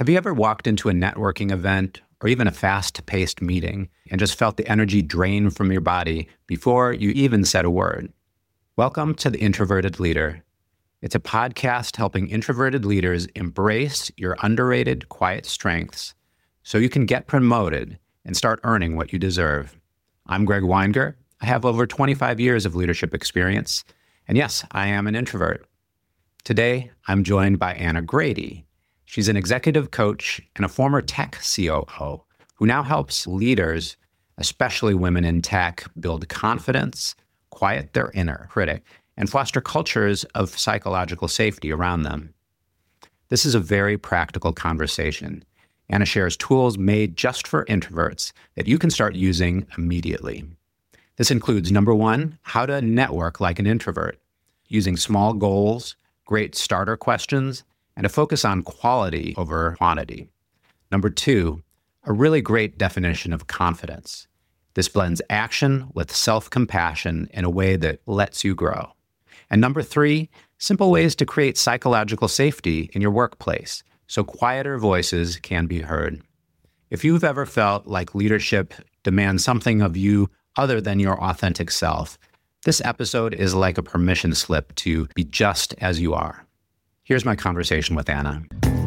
Have you ever walked into a networking event or even a fast-paced meeting and just felt the energy drain from your body before you even said a word? Welcome to The Introverted Leader. It's a podcast helping introverted leaders embrace your underrated quiet strengths so you can get promoted and start earning what you deserve. I'm Greg Weinger. I have over 25 years of leadership experience. And yes, I am an introvert. Today, I'm joined by Anna Grady. She's an executive coach and a former tech COO who now helps leaders, especially women in tech, build confidence, quiet their inner critic, and foster cultures of psychological safety around them. This is a very practical conversation. Anna shares tools made just for introverts that you can start using immediately. This includes, number one, how to network like an introvert, using small goals, great starter questions, and a focus on quality over quantity. Number two, a really great definition of confidence. This blends action with self-compassion in a way that lets you grow. And number three, simple ways to create psychological safety in your workplace so quieter voices can be heard. If you've ever felt like leadership demands something of you other than your authentic self, this episode is like a permission slip to be just as you are. Here's my conversation with Anna.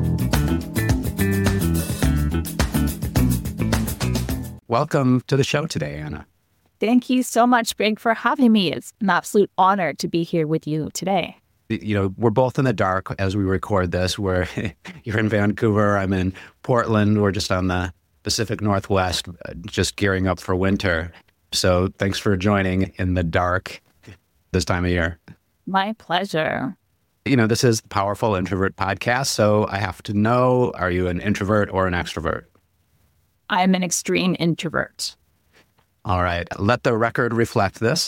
Welcome to the show today, Anna. Thank you so much, Greg, for having me. It's an absolute honor to be here with you today. You know, we're both in the dark as we record this. You're in Vancouver, I'm in Portland. We're just on the Pacific Northwest, just gearing up for winter. So thanks for joining in the dark this time of year. My pleasure. You know, this is the Powerful Introvert Podcast, so I have to know, are you an introvert or an extrovert? I'm an extreme introvert. All right. Let the record reflect this.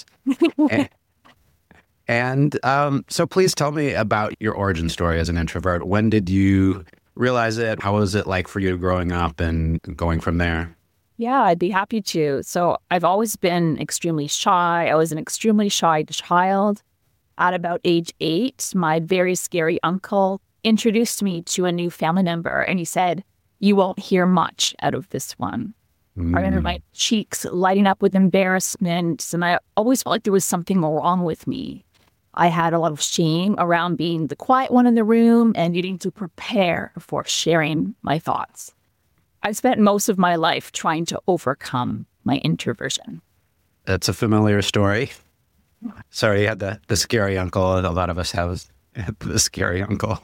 So please tell me about your origin story as an introvert. When did you realize it? How was it like for you growing up and going from there? Yeah, I'd be happy to. So I've always been extremely shy. I was an extremely shy child. At about age 8, my very scary uncle introduced me to a new family member, and he said, "You won't hear much out of this one." I remember my cheeks lighting up with embarrassment, and I always felt like there was something wrong with me. I had a lot of shame around being the quiet one in the room and needing to prepare for sharing my thoughts. I spent most of my life trying to overcome my introversion. That's a familiar story. Sorry, you had the scary uncle. A lot of us have the scary uncle.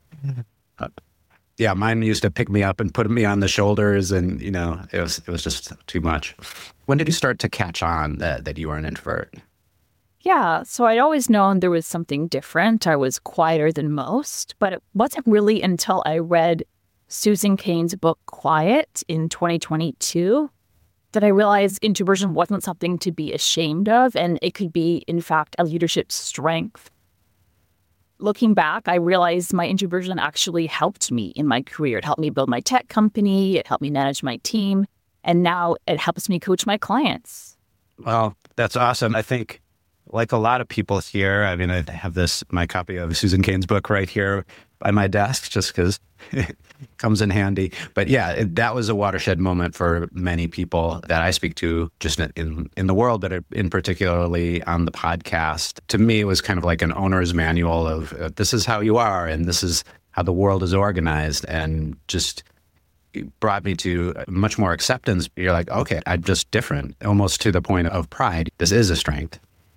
Yeah, mine used to pick me up and put me on the shoulders, and you know, it was just too much. When did you start to catch on that you were an introvert? Yeah, so I'd always known there was something different. I was quieter than most, but it wasn't really until I read Susan Cain's book, Quiet, in 2022, that I realized introversion wasn't something to be ashamed of, and it could be, in fact, a leadership strength. Looking back, I realized my introversion actually helped me in my career. It helped me build my tech company, it helped me manage my team, and now it helps me coach my clients. Well, that's awesome. I think, like a lot of people here, I mean, I have my copy of Susan Cain's book right here by my desk, just because it comes in handy. But yeah, that was a watershed moment for many people that I speak to, just in the world, but in particularly on the podcast. To me, it was kind of like an owner's manual of this is how you are, and this is how the world is organized, and just brought me to much more acceptance. You're like, okay, I'm just different, almost to the point of pride. This is a strength.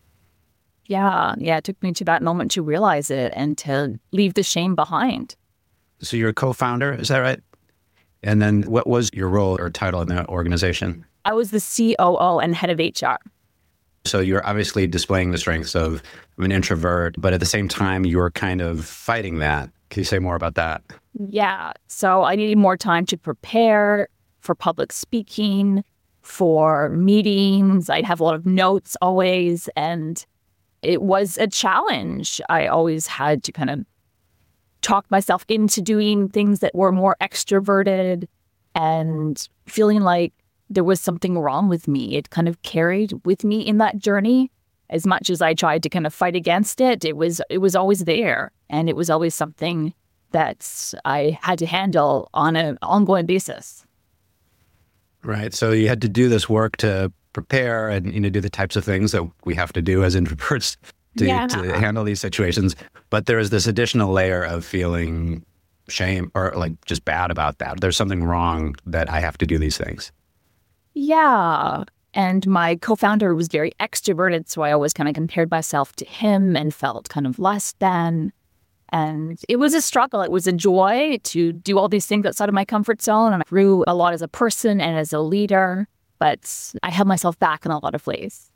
Yeah, it took me to that moment to realize it and to leave the shame behind. So you're a co-founder, is that right? And then what was your role or title in the organization? I was the COO and head of HR. So you're obviously displaying the strengths of an introvert, but at the same time, you're kind of fighting that. Can you say more about that? Yeah, so I needed more time to prepare for public speaking, for meetings. I'd have a lot of notes always, and it was a challenge. I always had to kind of talk myself into doing things that were more extroverted and feeling like there was something wrong with me. It kind of carried with me in that journey. As much as I tried to kind of fight against it, it was always there. And it was always something that I had to handle on an ongoing basis. Right. So you had to do this work to prepare and do the types of things that we have to do as introverts to handle these situations. But there is this additional layer of feeling shame or like just bad about that. There's something wrong that I have to do these things. Yeah. And my co-founder was very extroverted, so I always kind of compared myself to him and felt kind of less than. And it was a struggle. It was a joy to do all these things outside of my comfort zone. And I grew a lot as a person and as a leader, but I held myself back in a lot of ways.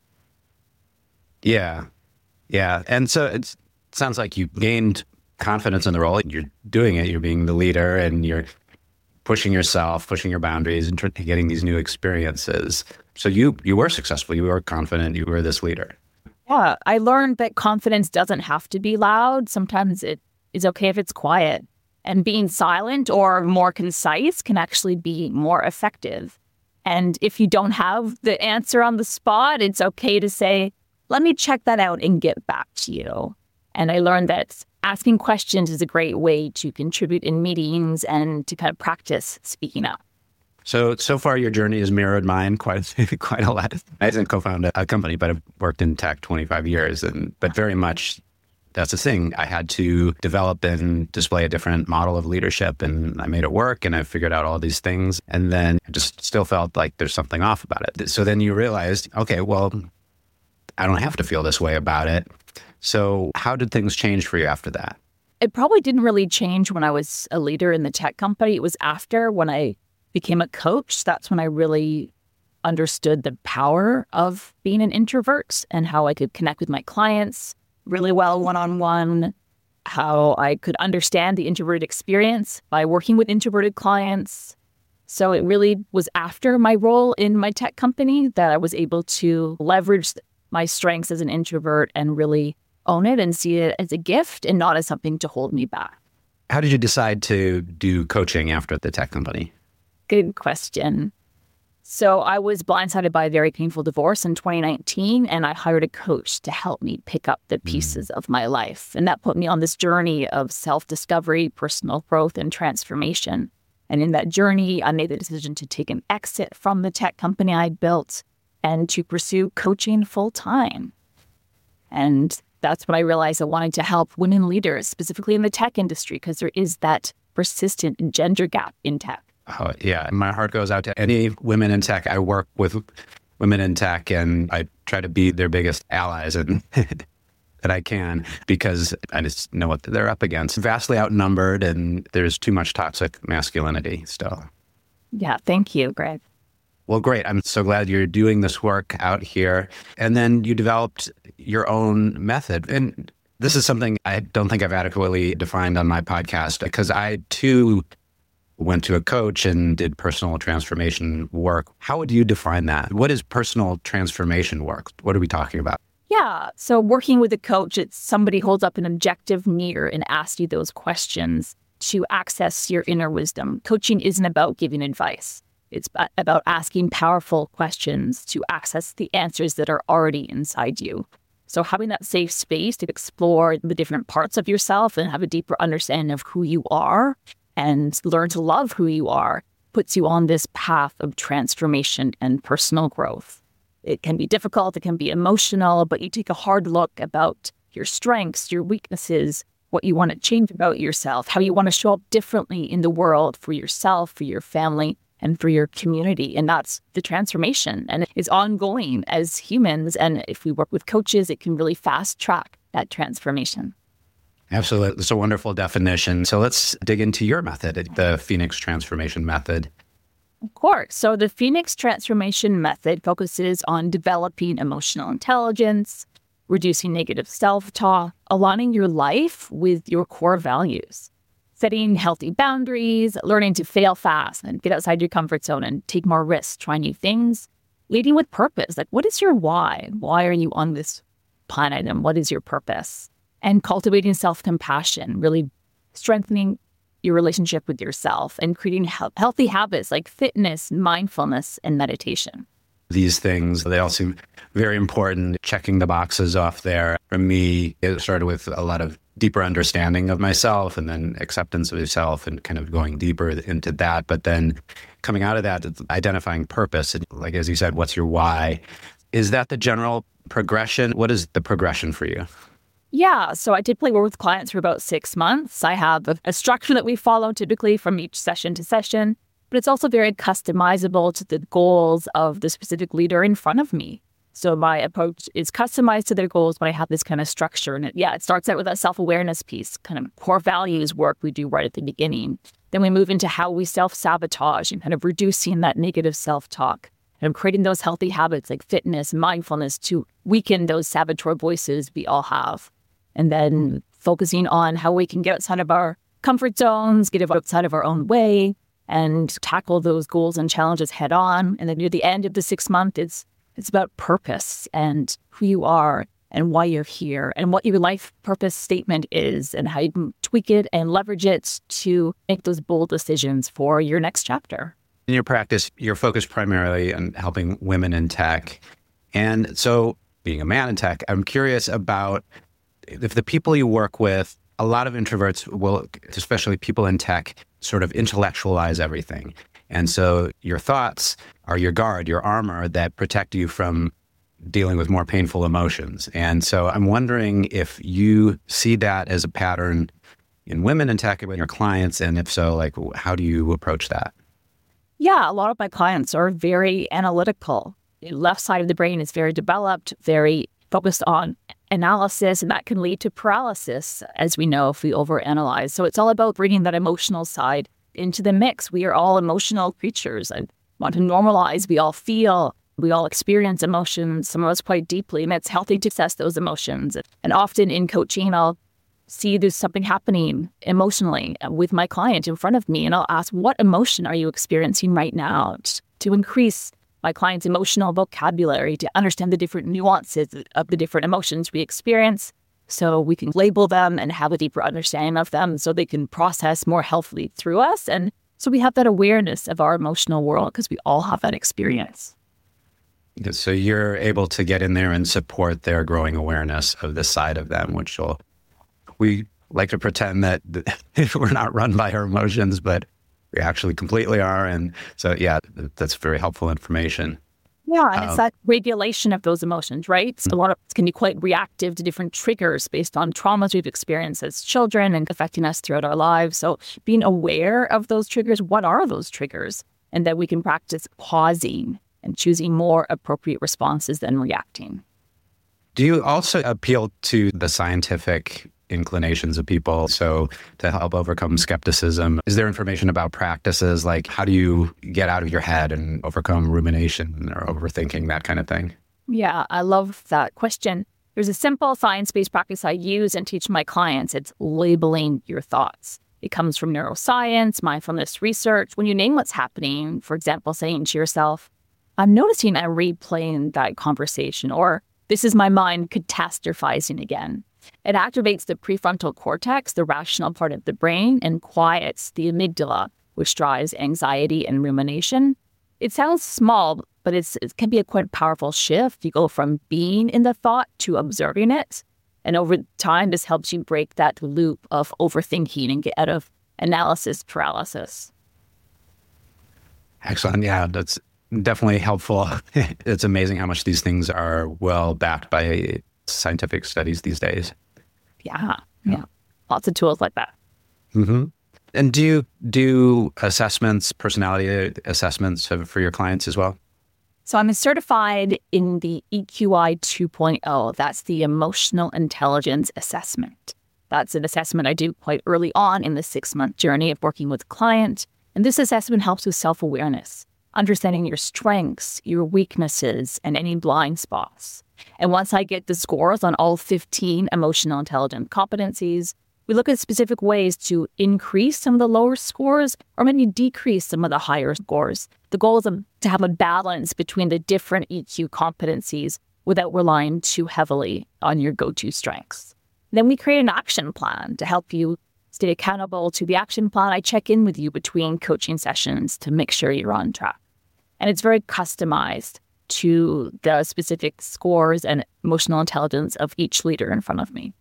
Yeah. Yeah. And so it sounds like you gained confidence in the role. You're doing it. You're being the leader and you're pushing yourself, pushing your boundaries and getting these new experiences. So you were successful. You were confident. You were this leader. Yeah, I learned that confidence doesn't have to be loud. Sometimes it is okay if it's quiet. And being silent or more concise can actually be more effective. And if you don't have the answer on the spot, it's okay to say, let me check that out and get back to you. And I learned that asking questions is a great way to contribute in meetings and to kind of practice speaking up. So far your journey has mirrored mine quite a lot. I didn't co-found a company, but I've worked in tech 25 years. But very much that's the thing. I had to develop and display a different model of leadership, and I made it work, and I figured out all these things. And then I just still felt like there's something off about it. So then you realized, okay, well, I don't have to feel this way about it. So how did things change for you after that? It probably didn't really change when I was a leader in the tech company. It was after, when I became a coach, that's when I really understood the power of being an introvert and how I could connect with my clients really well one-on-one, how I could understand the introverted experience by working with introverted clients. So it really was after my role in my tech company that I was able to leverage my strengths as an introvert and really own it and see it as a gift and not as something to hold me back. How did you decide to do coaching after the tech company? Good question. So I was blindsided by a very painful divorce in 2019, and I hired a coach to help me pick up the pieces of my life. And that put me on this journey of self-discovery, personal growth, and transformation. And in that journey, I made the decision to take an exit from the tech company I built and to pursue coaching full-time. And that's when I realized I wanted to help women leaders, specifically in the tech industry, because there is that persistent gender gap in tech. Oh, yeah. My heart goes out to any women in tech. I work with women in tech, and I try to be their biggest allies and that I can, because I just know what they're up against. Vastly outnumbered, and there's too much toxic masculinity still. Yeah, thank you, Greg. Well, great. I'm so glad you're doing this work out here. And then you developed your own method. And this is something I don't think I've adequately defined on my podcast, because I, too, went to a coach and did personal transformation work. How would you define that? What is personal transformation work? What are we talking about? Yeah. So working with a coach, it's somebody holds up an objective mirror and asks you those questions to access your inner wisdom. Coaching isn't about giving advice. It's about asking powerful questions to access the answers that are already inside you. So having that safe space to explore the different parts of yourself and have a deeper understanding of who you are and learn to love who you are puts you on this path of transformation and personal growth. It can be difficult, it can be emotional, but you take a hard look about your strengths, your weaknesses, what you want to change about yourself, how you want to show up differently in the world for yourself, for your family, and for your community. And that's the transformation. And it's ongoing as humans. And if we work with coaches, it can really fast track that transformation. Absolutely. It's a wonderful definition. So let's dig into your method, the Phoenix Transformation Method. Of course. So the Phoenix Transformation Method focuses on developing emotional intelligence, reducing negative self-talk, aligning your life with your core values, setting healthy boundaries, learning to fail fast and get outside your comfort zone and take more risks, try new things, leading with purpose. Like, what is your why? Why are you on this planet, and what is your purpose? And cultivating self-compassion, really strengthening your relationship with yourself and creating healthy habits like fitness, mindfulness, and meditation. These things, they all seem very important, checking the boxes off there. For me, it started with a lot of deeper understanding of myself and then acceptance of yourself and kind of going deeper into that. But then coming out of that, it's identifying purpose. And like, as you said, what's your why? Is that the general progression? What is the progression for you? Yeah. So I typically work with clients for about 6 months. I have a structure that we follow typically from each session to session, but it's also very customizable to the goals of the specific leader in front of me. So my approach is customized to their goals, but I have this kind of structure. And it starts out with a self-awareness piece, kind of core values work we do right at the beginning. Then we move into how we self-sabotage and kind of reducing that negative self-talk and creating those healthy habits like fitness, mindfulness to weaken those saboteur voices we all have. And then focusing on how we can get outside of our comfort zones, get outside of our own way, and tackle those goals and challenges head on. And then near the end of the 6 month, it's about purpose and who you are and why you're here and what your life purpose statement is and how you can tweak it and leverage it to make those bold decisions for your next chapter. In your practice, you're focused primarily on helping women in tech. And so being a man in tech, I'm curious about if the people you work with, a lot of introverts will, especially people in tech, sort of intellectualize everything. And so your thoughts are your guard, your armor that protect you from dealing with more painful emotions. And so I'm wondering if you see that as a pattern in women in tech with your clients, and if so, like, how do you approach that? Yeah, a lot of my clients are very analytical. The left side of the brain is very developed, very focused on analysis, and that can lead to paralysis, as we know, if we overanalyze. So it's all about bringing that emotional side into the mix. We are all emotional creatures. I want to normalize. We all feel, we all experience emotions, some of us quite deeply, and it's healthy to assess those emotions. And often in coaching, I'll see there's something happening emotionally with my client in front of me, and I'll ask, what emotion are you experiencing right now, to increase my client's emotional vocabulary, to understand the different nuances of the different emotions we experience so we can label them and have a deeper understanding of them so they can process more healthily through us. And so we have that awareness of our emotional world because we all have that experience. So you're able to get in there and support their growing awareness of this side of them, we like to pretend that we're not run by our emotions, but we actually completely are. And so, yeah, that's very helpful information. Yeah, and it's that regulation of those emotions, right? So a lot of us can be quite reactive to different triggers based on traumas we've experienced as children and affecting us throughout our lives. So being aware of those triggers, what are those triggers? And then we can practice pausing and choosing more appropriate responses than reacting. Do you also appeal to the scientific inclinations of people? So to help overcome skepticism, is there information about practices like how do you get out of your head and overcome rumination or overthinking, that kind of thing? Yeah, I love that question. There's a simple science-based practice I use and teach my clients. It's labeling your thoughts. It comes from neuroscience, mindfulness research. When you name what's happening, for example, saying to yourself, I'm noticing I'm replaying that conversation, or this is my mind catastrophizing again. It activates the prefrontal cortex, the rational part of the brain, and quiets the amygdala, which drives anxiety and rumination. It sounds small, but it can be a quite powerful shift. You go from being in the thought to observing it. And over time, this helps you break that loop of overthinking and get out of analysis paralysis. Excellent. Yeah, that's definitely helpful. It's amazing how much these things are well backed by scientific studies these days. Yeah. Lots of tools like that. Mm-hmm. And do you do assessments, personality assessments for your clients as well? So I'm certified in the EQI 2.0. That's the Emotional Intelligence Assessment. That's an assessment I do quite early on in the 6-month journey of working with a client. And this assessment helps with self-awareness, understanding your strengths, your weaknesses, and any blind spots. And once I get the scores on all 15 emotional intelligence competencies, we look at specific ways to increase some of the lower scores or maybe decrease some of the higher scores. The goal is to have a balance between the different EQ competencies without relying too heavily on your go-to strengths. Then we create an action plan to help you stay accountable to the action plan. I check in with you between coaching sessions to make sure you're on track. And it's very customized to the specific scores and emotional intelligence of each leader in front of me.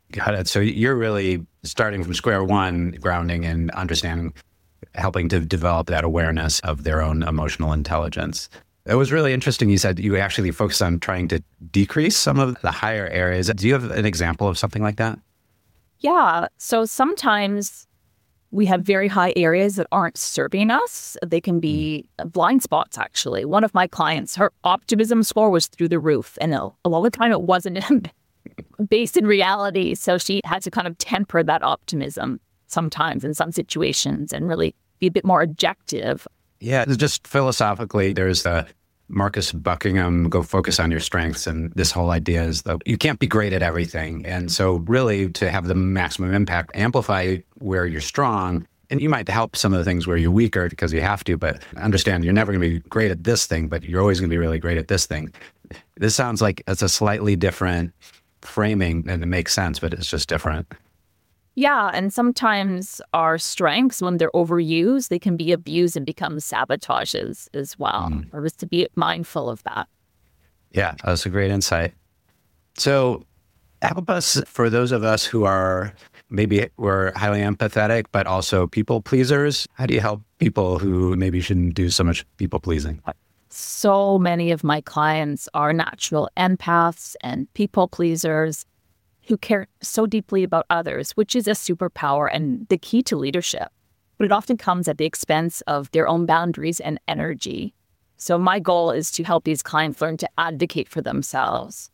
Got it. So you're really starting from square one, grounding and understanding, helping to develop that awareness of their own emotional intelligence. It was really interesting. You said you actually focus on trying to decrease some of the higher areas. Do you have an example of something like that? Yeah. So sometimes we have very high areas that aren't serving us. They can be blind spots, actually. One of my clients, her optimism score was through the roof. And a lot of the time it wasn't based in reality. So she had to kind of temper that optimism sometimes in some situations and really be a bit more objective. Yeah, just philosophically, there's the Marcus Buckingham, go focus on your strengths. And this whole idea is that you can't be great at everything. And so really to have the maximum impact, amplify where you're strong. And you might help some of the things where you're weaker because you have to, but understand you're never going to be great at this thing, but you're always going to be really great at this thing. This sounds like it's a slightly different framing and it makes sense, but it's just different. Yeah, and sometimes our strengths, when they're overused, they can be abused and become sabotages as well. Or just to be mindful of that. Yeah, that's a great insight. So help us, for those of us who are, maybe we're highly empathetic, but also people pleasers. How do you help people who maybe shouldn't do so much people pleasing? So many of my clients are natural empaths and people pleasers who care so deeply about others, which is a superpower and the key to leadership. But it often comes at the expense of their own boundaries and energy. So my goal is to help these clients learn to advocate for themselves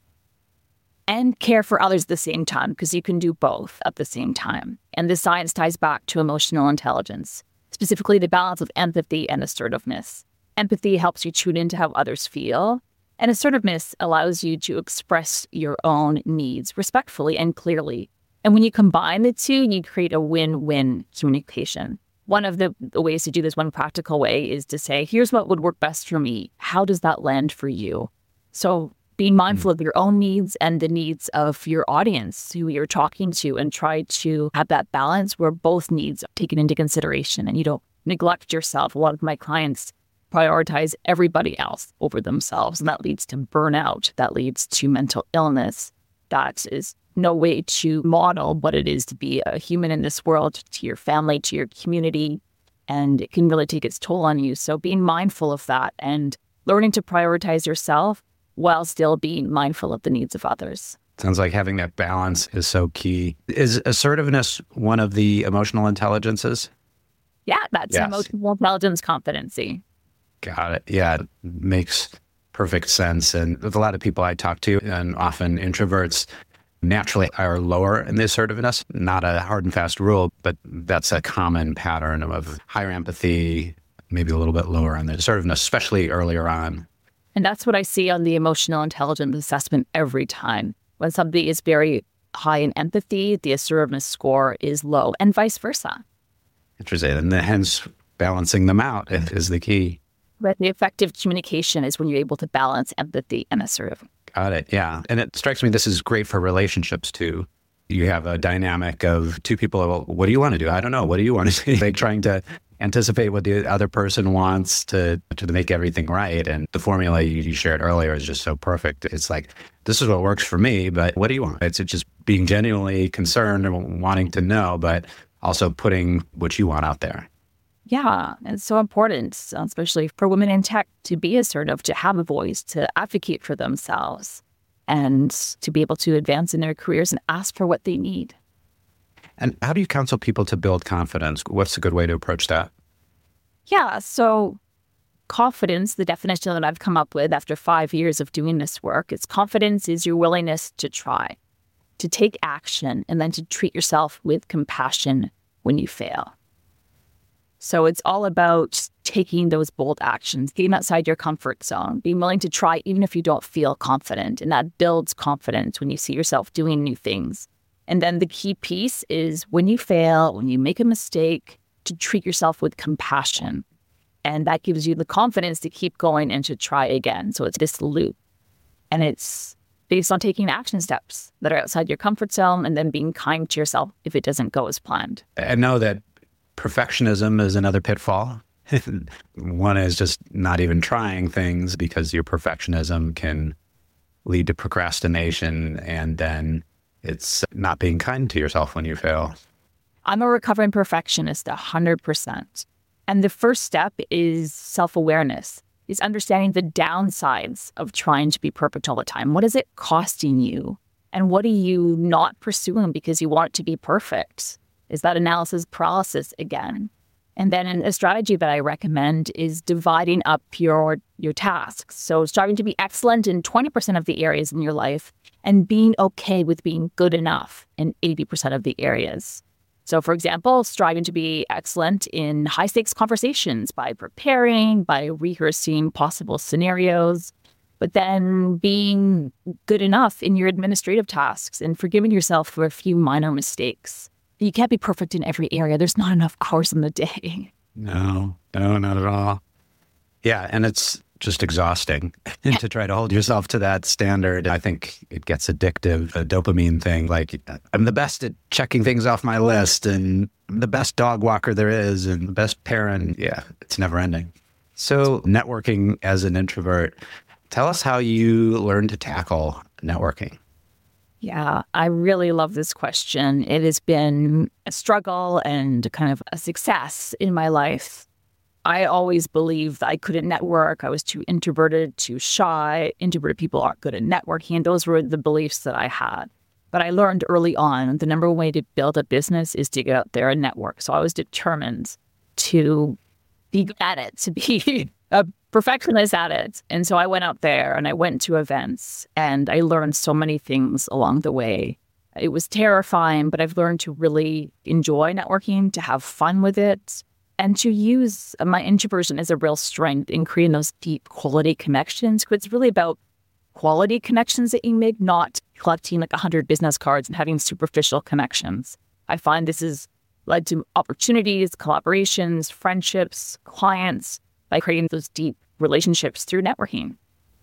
and care for others at the same time, because you can do both at the same time. And the science ties back to emotional intelligence, specifically the balance of empathy and assertiveness. Empathy helps you tune into how others feel, and assertiveness allows you to express your own needs respectfully and clearly. And when you combine the two, you create a win-win communication. One of the ways to do this, one practical way, is to say, here's what would work best for me. How does that land for you? So being mindful of your own needs and the needs of your audience who you're talking to, and try to have that balance where both needs are taken into consideration and you don't neglect yourself. A lot of my clients prioritize everybody else over themselves, and that leads to burnout. That leads to mental illness. That is no way to model what it is to be a human in this world, to your family, to your community, and it can really take its toll on you. So being mindful of that and learning to prioritize yourself while still being mindful of the needs of others. Sounds like having that balance is so key. Is assertiveness one of the emotional intelligences? Yeah, that's emotional intelligence competency. Got it. Yeah, it makes perfect sense. And with a lot of people I talk to, and often introverts naturally are lower in the assertiveness. Not a hard and fast rule, but that's a common pattern of higher empathy, maybe a little bit lower on the assertiveness, especially earlier on. And that's what I see on the emotional intelligence assessment every time. When somebody is very high in empathy, the assertiveness score is low, and vice versa. Interesting. And hence balancing them out is the key. But the effective communication is when you're able to balance empathy and assertiveness. Got it. Yeah. And it strikes me this is great for relationships too. You have a dynamic of two people. Well, what do you want to do? I don't know. What do you want to do? Like trying to anticipate what the other person wants to make everything right. And the formula you shared earlier is just so perfect. It's like, this is what works for me, but what do you want? It's just being genuinely concerned and wanting to know, but also putting what you want out there. Yeah, it's so important, especially for women in tech, to be assertive, to have a voice, to advocate for themselves, and to be able to advance in their careers and ask for what they need. And how do you counsel people to build confidence? What's a good way to approach that? Yeah, so confidence, the definition that I've come up with after 5 years of doing this work, is confidence is your willingness to try, to take action, and then to treat yourself with compassion when you fail. So it's all about taking those bold actions, getting outside your comfort zone, being willing to try even if you don't feel confident. And that builds confidence when you see yourself doing new things. And then the key piece is when you fail, when you make a mistake, to treat yourself with compassion. And that gives you the confidence to keep going and to try again. So it's this loop. And it's based on taking action steps that are outside your comfort zone and then being kind to yourself if it doesn't go as planned. I know that perfectionism is another pitfall. One is just not even trying things because your perfectionism can lead to procrastination and then It's not being kind to yourself when you fail. I'm a recovering perfectionist, 100%. And the first step is self-awareness, is understanding the downsides of trying to be perfect all the time. What is it costing you? And what are you not pursuing because you want it to be perfect? Is that analysis paralysis again? And then a strategy that I recommend is dividing up your tasks. So striving to be excellent in 20% of the areas in your life and being okay with being good enough in 80% of the areas. So for example, striving to be excellent in high stakes conversations by preparing, by rehearsing possible scenarios, but then being good enough in your administrative tasks and forgiving yourself for a few minor mistakes. You can't be perfect in every area. There's not enough hours in the day. No, not at all. Yeah, and it's just exhausting to try to hold yourself to that standard. I think it gets addictive, a dopamine thing. Like, I'm the best at checking things off my list, and I'm the best dog walker there is, and the best parent. Yeah, it's never ending. So networking as an introvert, tell us how you learned to tackle networking. Yeah, I really love this question. It has been a struggle and kind of a success in my life. I always believed that I couldn't network. I was too introverted, too shy. Introverted people aren't good at networking. Those were the beliefs that I had. But I learned early on the number one way to build a business is to get out there and network. So I was determined to be good at it, to be a perfectionist at it. And so I went out there and I went to events and I learned so many things along the way. It was terrifying, but I've learned to really enjoy networking, to have fun with it, and to use my introversion as a real strength in creating those deep quality connections. Because it's really about quality connections that you make, not collecting like 100 business cards and having superficial connections. I find this has led to opportunities, collaborations, friendships, clients, by creating those deep relationships through networking.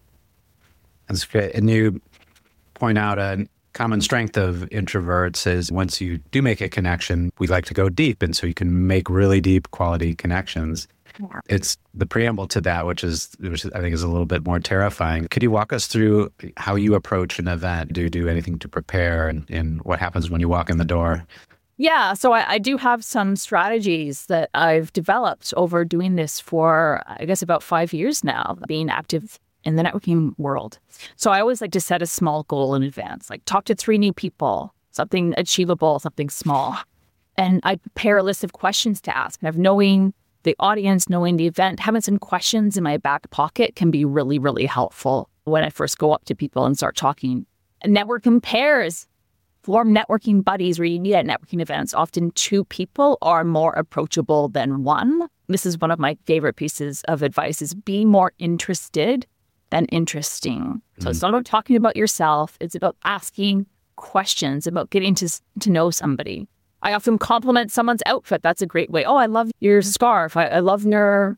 That's great. And you point out a common strength of introverts is once you do make a connection, we like to go deep. And so you can make really deep quality connections. Yeah. It's the preamble to that, which I think is a little bit more terrifying. Could you walk us through how you approach an event? Do you do anything to prepare and what happens when you walk in the door? Yeah, so I do have some strategies that I've developed over doing this for, I guess, about 5 years now, being active in the networking world. So I always like to set a small goal in advance, like talk to 3 new people, something achievable, something small. And I prepare a list of questions to ask. And knowing the audience, knowing the event, having some questions in my back pocket can be really, really helpful when I first go up to people and start talking. And network pairs. Form networking buddies where you meet at networking events. Often 2 people are more approachable than 1. This is one of my favorite pieces of advice is be more interested than interesting. So it's not about talking about yourself. It's about asking questions, about getting to know somebody. I often compliment someone's outfit. That's a great way. Oh, I love your scarf. I love your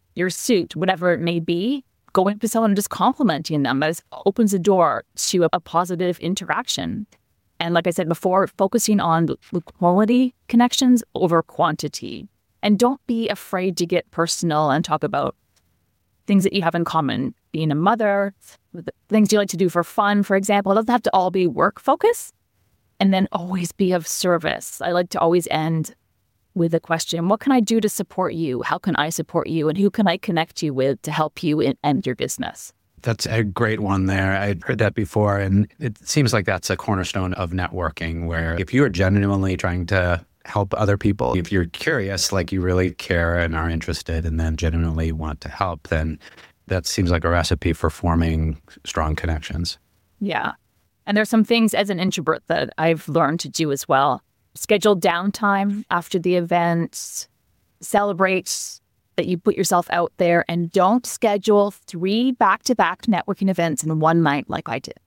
suit, whatever it may be. Going to someone and just complimenting them. That opens the door to a positive interaction. And like I said before, focusing on quality connections over quantity. And don't be afraid to get personal and talk about things that you have in common. Being a mother, things you like to do for fun, for example. It doesn't have to all be work focus. And then always be of service. I like to always end with a question. What can I do to support you? How can I support you? And who can I connect you with to help you end your business? That's a great one there. I'd heard that before, and it seems like that's a cornerstone of networking, where if you are genuinely trying to help other people, if you're curious, like you really care and are interested and then genuinely want to help, then that seems like a recipe for forming strong connections. Yeah. And there's some things as an introvert that I've learned to do as well. Schedule downtime after the event, celebrate that you put yourself out there, and don't schedule 3 back-to-back networking events in one night like I did.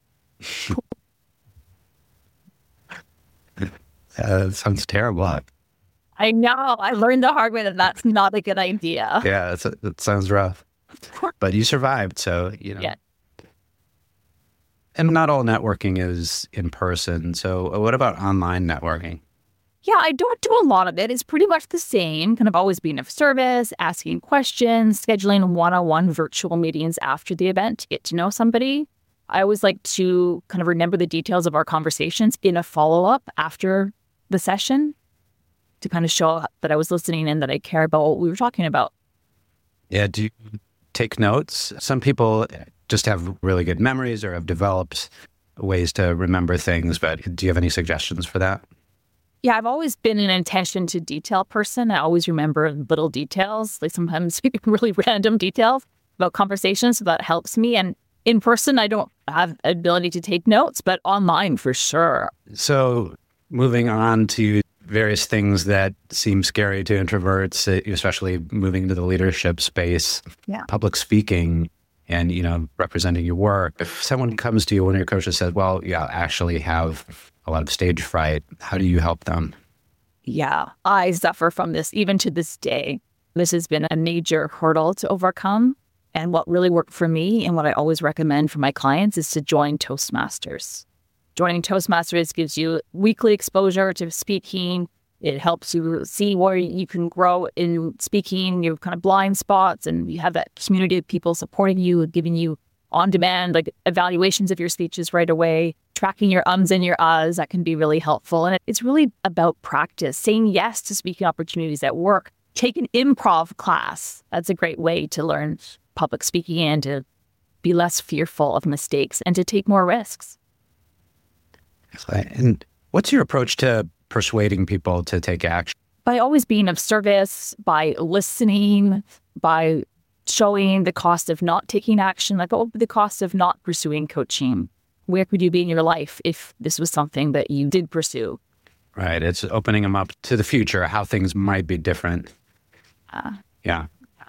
Sounds terrible. I know. I learned the hard way that that's not a good idea. Yeah, that sounds rough. But you survived, so, Yeah. And not all networking is in person. So what about online networking? Yeah, I don't do a lot of it. It's pretty much the same, kind of always being of service, asking questions, scheduling one-on-one virtual meetings after the event to get to know somebody. I always like to kind of remember the details of our conversations in a follow-up after the session to kind of show that I was listening and that I care about what we were talking about. Yeah, do you take notes? Some people just have really good memories or have developed ways to remember things, but do you have any suggestions for that? Yeah, I've always been an attention to detail person. I always remember little details, like sometimes really random details about conversations. So that helps me. And in person, I don't have ability to take notes, but online for sure. So moving on to various things that seem scary to introverts, especially moving into the leadership space, public speaking and, representing your work. If someone comes to you, one of your coaches says, well, yeah, I actually have a lot of stage fright, how do you help them? Yeah, I suffer from this even to this day. This has been a major hurdle to overcome. And what really worked for me and what I always recommend for my clients is to join Toastmasters. Joining Toastmasters gives you weekly exposure to speaking. It helps you see where you can grow in speaking, your kind of blind spots, and you have that community of people supporting you, giving you on-demand like evaluations of your speeches right away, tracking your ums and your uhs. That can be really helpful. And it's really about practice, saying yes to speaking opportunities at work. Take an improv class. That's a great way to learn public speaking and to be less fearful of mistakes and to take more risks. And what's your approach to persuading people to take action? By always being of service, by listening, by showing the cost of not taking action, like what would be the cost of not pursuing coaching? Where could you be in your life if this was something that you did pursue? Right. It's opening them up to the future, how things might be different. Yeah.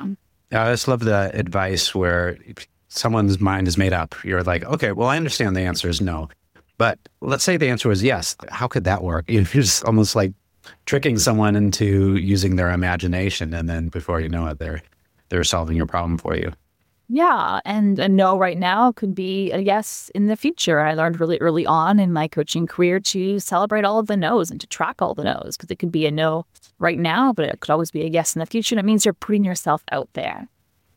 I just love the advice where someone's mind is made up. You're like, okay, well, I understand the answer is no. But let's say the answer was yes. How could that work? You're just almost like tricking someone into using their imagination. And then before you know it, they're solving your problem for you. Yeah. And a no right now could be a yes in the future. I learned really early on in my coaching career to celebrate all of the no's and to track all the no's, because it could be a no right now, but it could always be a yes in the future. And it means you're putting yourself out there.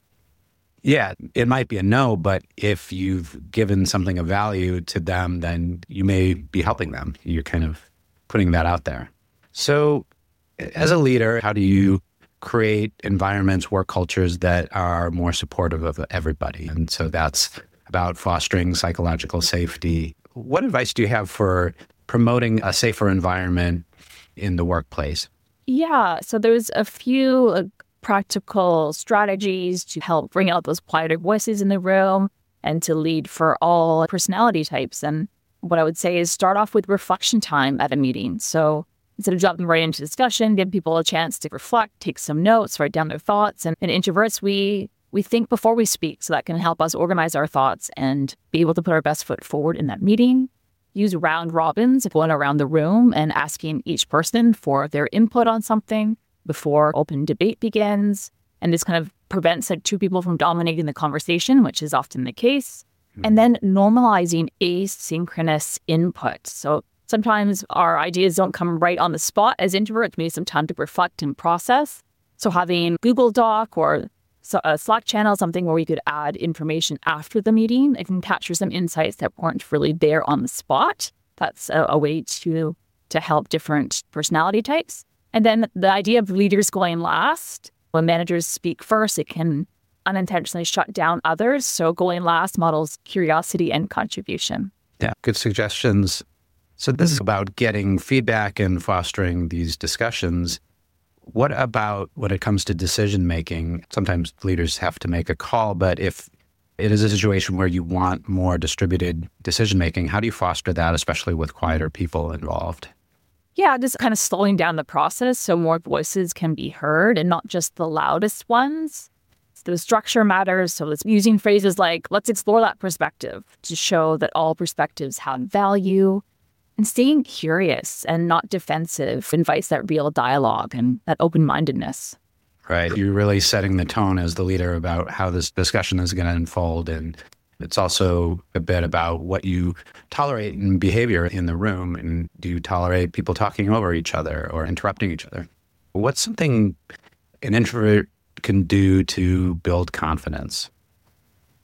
Yeah, it might be a no, but if you've given something of value to them, then you may be helping them. You're kind of putting that out there. So as a leader, how do you create environments, work cultures that are more supportive of everybody? And so that's about fostering psychological safety. What advice do you have for promoting a safer environment in the workplace? Yeah, so there's a few practical strategies to help bring out those quieter voices in the room and to lead for all personality types. And what I would say is start off with reflection time at a meeting. So instead of jumping right into discussion, give people a chance to reflect, take some notes, write down their thoughts. And introverts, we think before we speak, so that can help us organize our thoughts and be able to put our best foot forward in that meeting. Use round robins, going around the room and asking each person for their input on something before open debate begins. And this kind of prevents two people from dominating the conversation, which is often the case. And then normalizing asynchronous input. So sometimes our ideas don't come right on the spot as introverts. We need some time to reflect and process. So having Google Doc or a Slack channel, something where we could add information after the meeting, it can capture some insights that weren't really there on the spot. That's a way to help different personality types. And then the idea of leaders going last. When managers speak first, it can unintentionally shut down others. So going last models curiosity and contribution. Yeah, good suggestions. So this is about getting feedback and fostering these discussions. What about when it comes to decision making? Sometimes leaders have to make a call, but if it is a situation where you want more distributed decision making, how do you foster that, especially with quieter people involved? Yeah, just kind of slowing down the process so more voices can be heard and not just the loudest ones. So the structure matters. So it's using phrases like, let's explore that perspective to show that all perspectives have value. And staying curious and not defensive invites that real dialogue and that open-mindedness. Right. You're really setting the tone as the leader about how this discussion is going to unfold. And it's also a bit about what you tolerate in behavior in the room. And do you tolerate people talking over each other or interrupting each other? What's something an introvert can do to build confidence?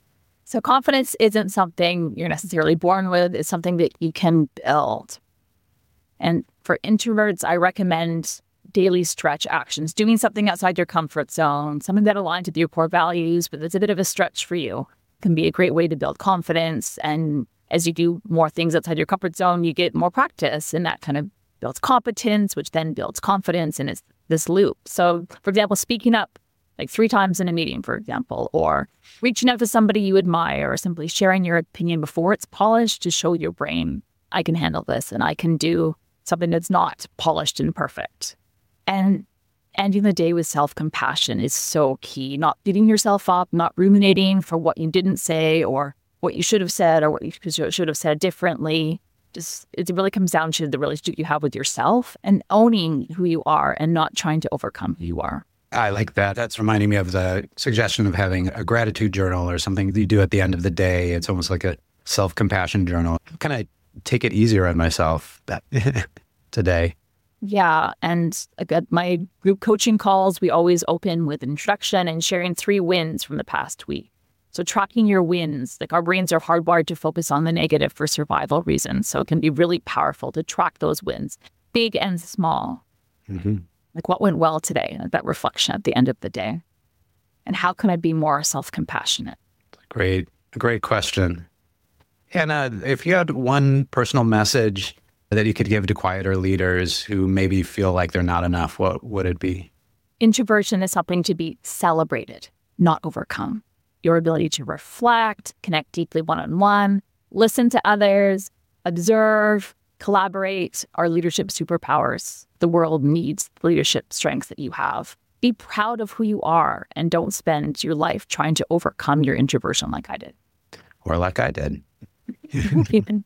So confidence isn't something you're necessarily born with. It's something that you can build. And for introverts, I recommend daily stretch actions, doing something outside your comfort zone, something that aligns with your core values, but it's a bit of a stretch for you. It can be a great way to build confidence. And as you do more things outside your comfort zone, you get more practice, and that kind of builds competence, which then builds confidence, and it's this loop. So, for example, speaking up like 3 times in a meeting, for example, or reaching out to somebody you admire, or simply sharing your opinion before it's polished to show your brain, I can handle this and I can do something that's not polished and perfect. And ending the day with self-compassion is so key. Not beating yourself up, not ruminating for what you didn't say or what you should have said or what you should have said differently. Just, it really comes down to the relationship you have with yourself and owning who you are and not trying to overcome who you are. I like that. That's reminding me of the suggestion of having a gratitude journal or something that you do at the end of the day. It's almost like a self-compassion journal. Can I take it easier on myself today? Yeah. And at my group coaching calls, we always open with introduction and sharing 3 wins from the past week. So tracking your wins, like our brains are hardwired to focus on the negative for survival reasons. So it can be really powerful to track those wins, big and small. Mm-hmm. Like what went well today, that reflection at the end of the day. And how can I be more self-compassionate? Great question. Anna, if you had one personal message that you could give to quieter leaders who maybe feel like they're not enough, what would it be? Introversion is something to be celebrated, not overcome. Your ability to reflect, connect deeply one-on-one, listen to others, observe, collaborate are leadership superpowers. The world needs the leadership strengths that you have. Be proud of who you are and don't spend your life trying to overcome your introversion like I did. Or like I did. It's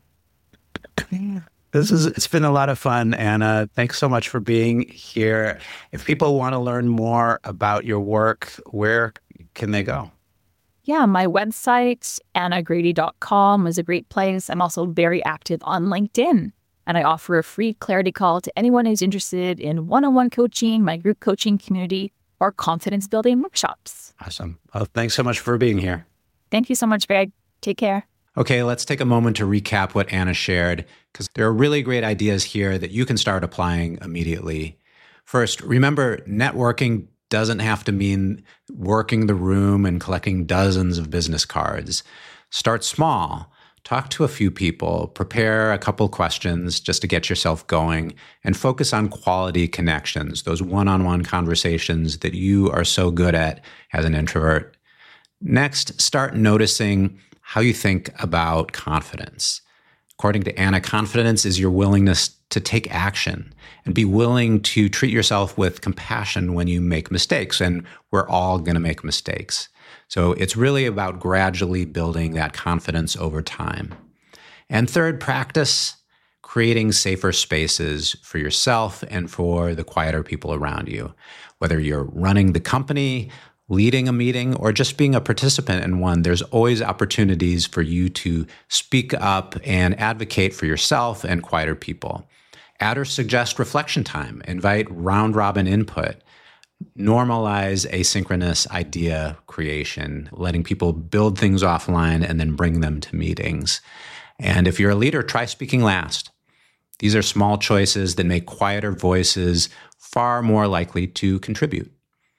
been a lot of fun, Anna. Thanks so much for being here. If people want to learn more about your work, where can they go? Yeah, my website, annagrady.com, is a great place. I'm also very active on LinkedIn, and I offer a free clarity call to anyone who's interested in one-on-one coaching, my group coaching community, or confidence building workshops. Awesome. Well, thanks so much for being here. Thank you so much, Greg. Take care. Okay, let's take a moment to recap what Anna shared, because there are really great ideas here that you can start applying immediately. First, remember, networking doesn't have to mean working the room and collecting dozens of business cards. Start small. Talk to a few people. Prepare a couple questions just to get yourself going, and focus on quality connections, those one-on-one conversations that you are so good at as an introvert. Next, start noticing how you think about confidence. According to Anna, confidence is your willingness to take action and be willing to treat yourself with compassion when you make mistakes. And we're all going to make mistakes. So it's really about gradually building that confidence over time. And third, practice creating safer spaces for yourself and for the quieter people around you. Whether you're running the company, leading a meeting, or just being a participant in one, there's always opportunities for you to speak up and advocate for yourself and quieter people. Add or suggest reflection time, invite round-robin input, normalize asynchronous idea creation, letting people build things offline and then bring them to meetings. And if you're a leader, try speaking last. These are small choices that make quieter voices far more likely to contribute.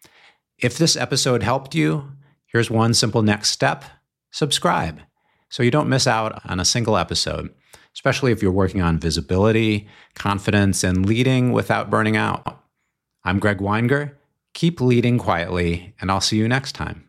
If this episode helped you, here's one simple next step: subscribe so you don't miss out on a single episode, especially if you're working on visibility, confidence, and leading without burning out. I'm Greg Weinger. Keep leading quietly, and I'll see you next time.